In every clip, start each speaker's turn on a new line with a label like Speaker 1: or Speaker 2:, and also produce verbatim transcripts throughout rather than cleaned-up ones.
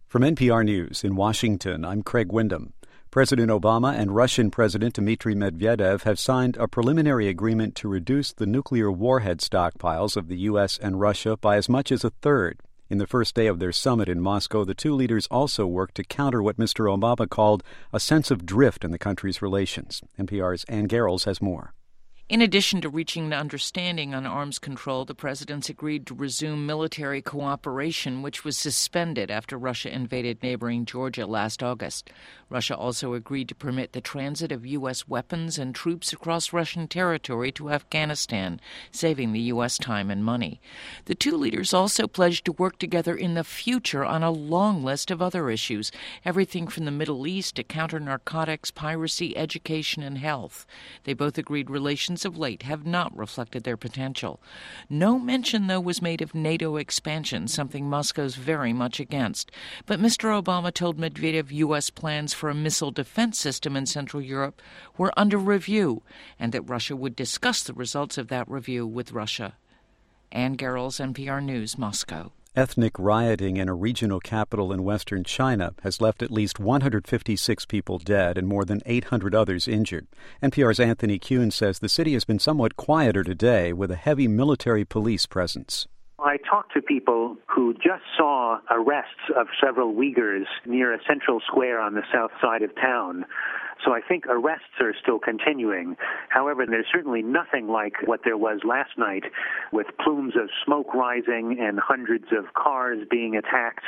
Speaker 1: From N P R News in Washington, I'm Craig Windham. President Obama and Russian President Dmitry Medvedev have signed a preliminary agreement to reduce the nuclear warhead stockpiles of the U S and Russia by as much as a third. In the first day of their summit in Moscow, the two leaders also worked to counter what Mister Obama called a sense of drift in the country's relations. N P R's Ann Garrels has more.
Speaker 2: In addition to reaching an understanding on arms control, the presidents agreed to resume military cooperation, which was suspended after Russia invaded neighboring Georgia last August. Russia also agreed to permit the transit of U S weapons and troops across Russian territory to Afghanistan, saving the U S time and money. The two leaders also pledged to work together in the future on a long list of other issues, everything from the Middle East to counter-narcotics, piracy, education, and health. They both agreed relations of late have not reflected their potential. No mention, though, was made of NATO expansion, something Moscow's very much against. But Mister Obama told Medvedev U S plans for a missile defense system in Central Europe were under review, and that Russia would discuss the results of that review with Russia. Ann Garrels, N P R News, Moscow.
Speaker 1: Ethnic rioting in a regional capital in western China has left at least one hundred fifty-six people dead and more than eight hundred others injured. N P R's Anthony Kuhn says the city has been somewhat quieter today with a heavy military police presence.
Speaker 3: I talked to people who just saw arrests of several Uyghurs near a central square on the south side of town. So I think arrests are still continuing. However, there's certainly nothing like what there was last night, with plumes of smoke rising and hundreds of cars being attacked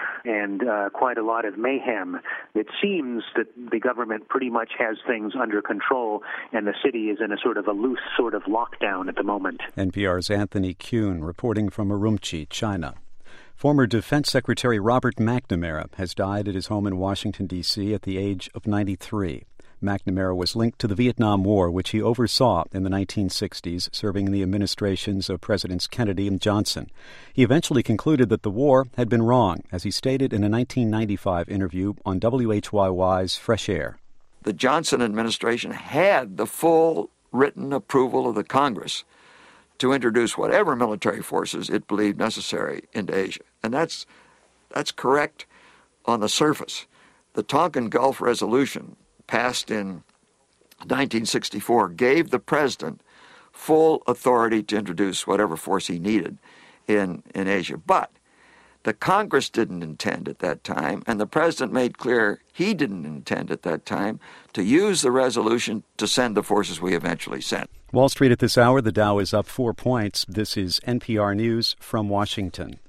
Speaker 3: and uh, quite a lot of mayhem. It seems that the government pretty much has things under control, and the city is in a sort of a loose sort of lockdown at the moment.
Speaker 1: N P R's Anthony Kuhn reporting from Urumqi, China. Former Defense Secretary Robert McNamara has died at his home in Washington, D C at the age of ninety-three. McNamara was linked to the Vietnam War, which he oversaw in the nineteen sixties, serving in the administrations of Presidents Kennedy and Johnson. He eventually concluded that the war had been wrong, as he stated in a nineteen ninety-five interview on W H Y Y's Fresh Air.
Speaker 4: The Johnson administration had the full written approval of the Congress to introduce whatever military forces it believed necessary into Asia. And that's that's correct on the surface. The Tonkin Gulf Resolution, passed in nineteen sixty-four, gave the president full authority to introduce whatever force he needed in, in Asia. But the Congress didn't intend at that time, and the president made clear he didn't intend at that time to use the resolution to send the forces we eventually sent.
Speaker 1: Wall Street at this hour, the Dow is up four points. This is N P R News from Washington.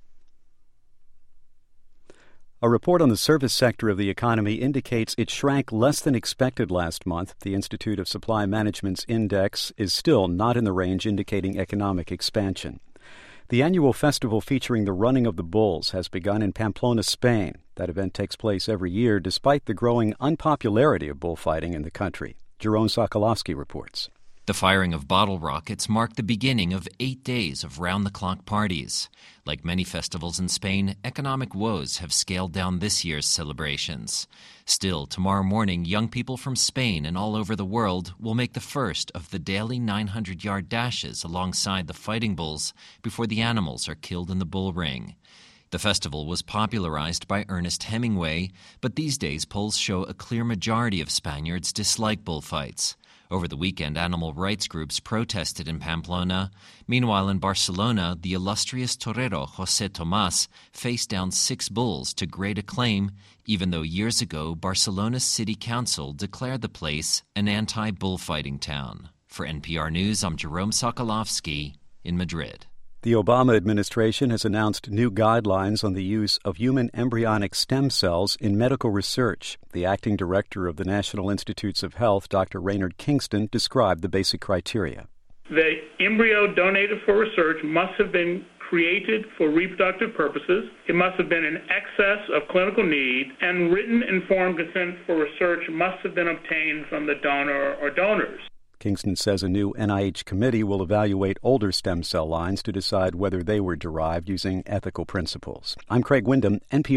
Speaker 1: A report on the service sector of the economy indicates it shrank less than expected last month. The Institute of Supply Management's index is still not in the range indicating economic expansion. The annual festival featuring the running of the bulls has begun in Pamplona, Spain. That event takes place every year despite the growing unpopularity of bullfighting in the country. Jerome Sokolowski reports.
Speaker 5: The firing of bottle rockets marked the beginning of eight days of round-the-clock parties. Like many festivals in Spain, economic woes have scaled down this year's celebrations. Still, tomorrow morning, young people from Spain and all over the world will make the first of the daily nine hundred yard dashes alongside the fighting bulls before the animals are killed in the bull ring. The festival was popularized by Ernest Hemingway, but these days polls show a clear majority of Spaniards dislike bullfights. Over the weekend, animal rights groups protested in Pamplona. Meanwhile, in Barcelona, the illustrious torero José Tomás faced down six bulls to great acclaim, even though years ago Barcelona's city council declared the place an anti-bullfighting town. For N P R News, I'm Jerome Sokolowski in Madrid.
Speaker 1: The Obama administration has announced new guidelines on the use of human embryonic stem cells in medical research. The acting director of the National Institutes of Health, Doctor Raynard Kingston, described the basic criteria.
Speaker 6: The embryo donated for research must have been created for reproductive purposes. It must have been in excess of clinical need, and written informed consent for research must have been obtained from the donor or donors.
Speaker 1: Kingston says a new N I H committee will evaluate older stem cell lines to decide whether they were derived using ethical principles. I'm Craig Windham, N P R.